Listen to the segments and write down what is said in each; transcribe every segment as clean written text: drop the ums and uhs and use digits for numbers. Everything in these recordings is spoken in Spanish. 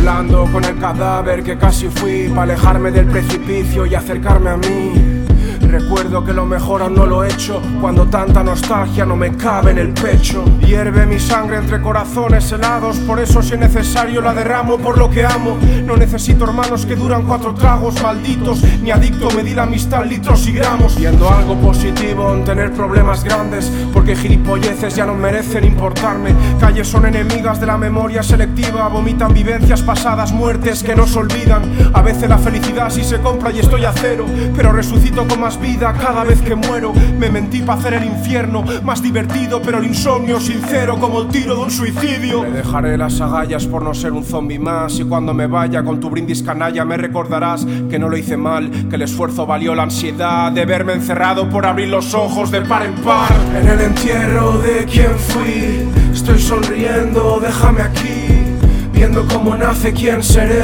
hablando con el cadáver que casi fui, para alejarme del precipicio y acercarme a mí. Recuerdo que lo mejor aún no lo he hecho, cuando tanta nostalgia no me cabe en el pecho. Hierve mi sangre entre corazones helados, por eso si es necesario la derramo por lo que amo. No necesito hermanos que duran 4 tragos malditos, ni adicto me di la amistad litros y gramos. Viendo algo positivo en tener problemas grandes, porque gilipolleces ya no merecen importarme. Calles son enemigas de la memoria selectiva, vomitan vivencias pasadas, muertes que no se olvidan. A veces la felicidad sí se compra y estoy a cero, pero resucito con más vida cada vez que muero. Me mentí para hacer el infierno más divertido, pero el insomnio sincero como el tiro de un suicidio. Me dejaré las agallas por no ser un zombie más, y cuando me vaya con tu brindis canalla me recordarás que no lo hice mal, que el esfuerzo valió la ansiedad de verme encerrado por abrir los ojos de par en par. En el entierro de quien fui estoy sonriendo, déjame aquí, viendo cómo nace quien seré,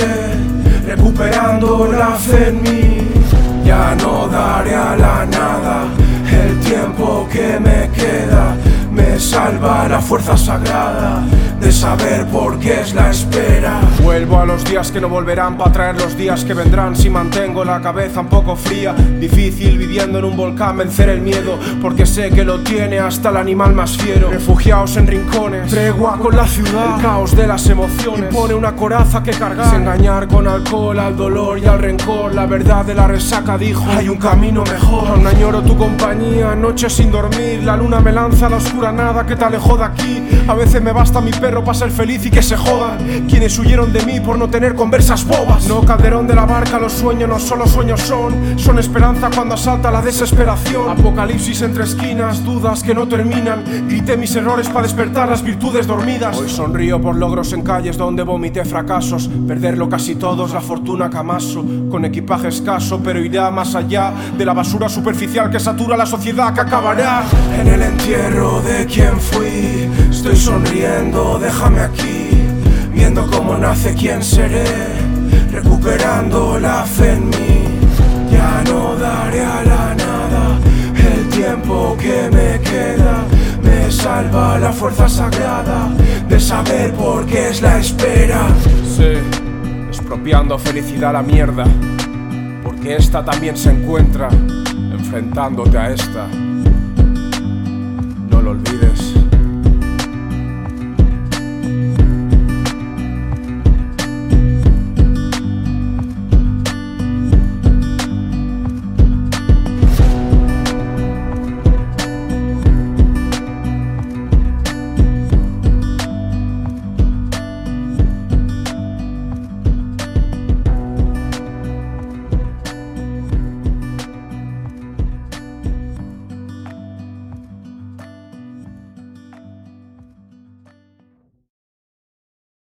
recuperando la fe en mí. Ya no daré a la nada, el tiempo que me queda me salva la fuerza sagrada de saber por qué es la espera. Vuelvo a los días que no volverán para traer los días que vendrán. Si mantengo la cabeza un poco fría, difícil viviendo en un volcán vencer el miedo, porque sé que lo tiene hasta el animal más fiero. Refugiados en rincones, tregua con la ciudad, el caos de las emociones impone una coraza que cargar. Sin engañar con alcohol al dolor y al rencor, la verdad de la resaca dijo: hay un camino mejor. Aún añoro tu compañía, noches sin dormir, la luna me lanza a la oscura nada que te alejó de aquí. A veces me basta mi perro para ser feliz y que se jodan quienes huyeron de mí por no tener conversas bobas. No, Calderón de la Barca, los sueños no solo sueños son esperanza cuando asalta la desesperación. Apocalipsis entre esquinas, dudas que no terminan, grité mis errores para despertar las virtudes dormidas. Hoy sonrío por logros en calles donde vomité fracasos, perderlo casi todo es la fortuna que amaso, con equipaje escaso pero irá más allá de la basura superficial que satura la sociedad, que acabará. En el entierro de quien fui estoy sonriendo, déjame aquí, viendo cómo nace quien seré, recuperando la fe en mí. Ya no daré a la nada, el tiempo que me queda me salva la fuerza sagrada de saber por qué es la espera. Sí, expropiando felicidad a la mierda, porque esta también se encuentra enfrentándote a esta.